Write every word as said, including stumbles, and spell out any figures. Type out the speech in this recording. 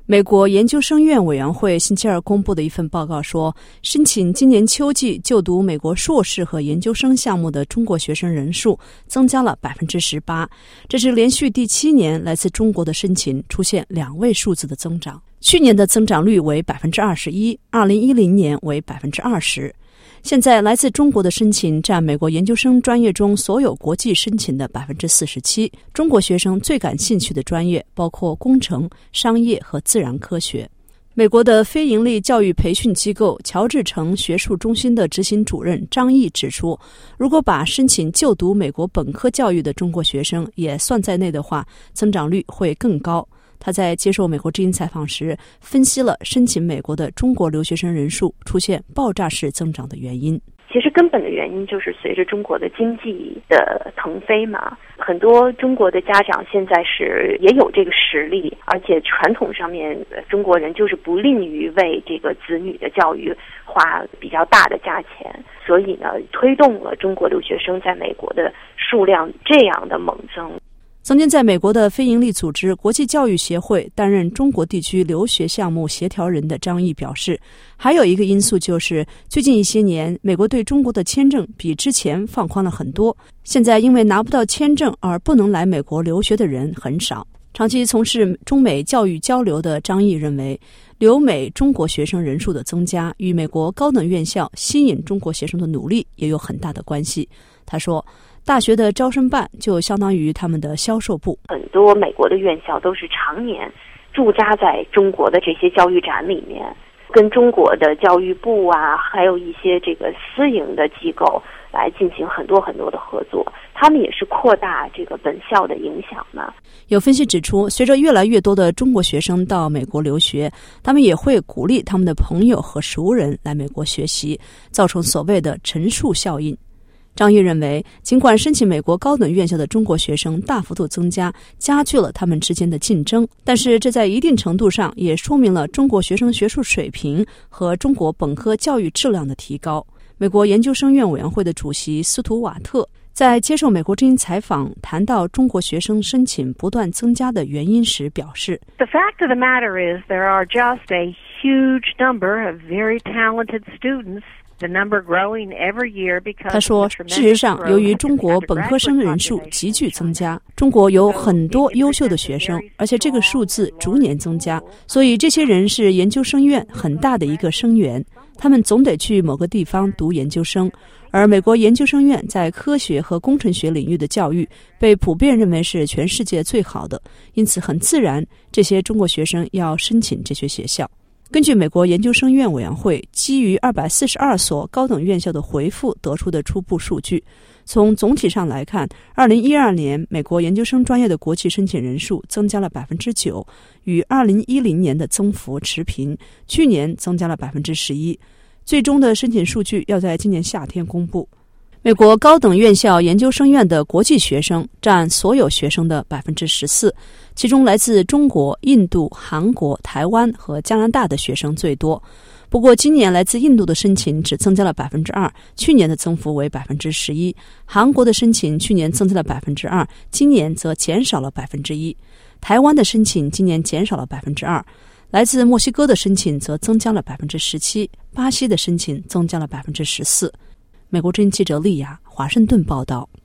美国研究生院委员会星期二公布的一份报告说，申请今年秋季就读美国硕士和研究生项目的中国学生人数增加了 百分之十八， 这是连续第七年来自中国的申请出现两位数字的增长。去年的增长率为 百分之二十一， 二零一零年为 百分之二十。现在来自中国的申请占美国研究生专业中所有国际申请的 百分之四十七。 中国学生最感兴趣的专业包括工程、商业和自然科学。美国的非营利教育培训机构乔治城学术中心的执行主任张毅指出，如果把申请就读美国本科教育的中国学生也算在内的话，增长率会更高。他在接受美国之音采访时分析了申请美国的中国留学生人数出现爆炸式增长的原因。 其实根本的原因就是随着中国的经济的腾飞嘛，很多中国的家长现在是也有这个实力，而且传统上面中国人就是不吝于为这个子女的教育花比较大的价钱，所以呢，推动了中国留学生在美国的数量这样的猛增。 曾经在美国的非营利组织国际教育协会担任中国地区留学项目协调人的张毅表示，还有一个因素就是最近一些年美国对中国的签证比之前放宽了很多，现在因为拿不到签证而不能来美国留学的人很少。长期从事中美教育交流的张毅认为，留美中国学生人数的增加与美国高等院校吸引中国学生的努力也有很大的关系。他说，大学的招生办就相当于他们的销售部， 很多美国的院校都是常年驻扎在中国的这些教育展里面，跟中国的教育部啊，还有一些这个私营的机构来进行很多很多的合作，他们也是扩大这个本校的影响嘛。 有分析指出，随着越来越多的中国学生到美国留学，他们也会鼓励他们的朋友和熟人来美国学习，造成所谓的乘数效应。张毅认为，尽管申请美国高等院校的中国学生大幅度增加，加剧了他们之间的竞争，但是这在一定程度上也说明了中国学生学术水平和中国本科教育质量的提高。美国研究生院委员会的主席斯图瓦特在接受美国之音采访谈到中国学生申请不断增加的原因时表示， The fact of the matter is there are just a huge number of very talented students.The number growing every year because 他说，事实上，由于中国本科生人数急剧增加，中国有很多优秀的学生，而且这个数字逐年增加，所以这些人是研究生院很大的一个生源，他们总得去某个地方读研究生。而美国研究生院在科学和工程学领域的教育被普遍认为是全世界最好的，因此很自然，这些中国学生要申请这些学校。根据美国研究生院委员会基于二百四十二所高等院校的回复得出的初步数据，从总体上来看，二零一二年美国研究生专业的国际申请人数增加了 百分之九， 与二零一零年的增幅持平，去年增加了 百分之十一。 最终的申请数据要在今年夏天公布。美国高等院校研究生院的国际学生占所有学生的 百分之十四， 其中来自中国、印度、韩国、台湾和加拿大的学生最多。不过今年来自印度的申请只增加了 百分之二， 去年的增幅为 百分之十一。 韩国的申请去年增加了 百分之二， 今年则减少了 百分之一。 台湾的申请今年减少了 百分之二， 来自墨西哥的申请则增加了 百分之十七， 巴西的申请增加了 百分之十四。美国之音记者丽雅，华盛顿报道。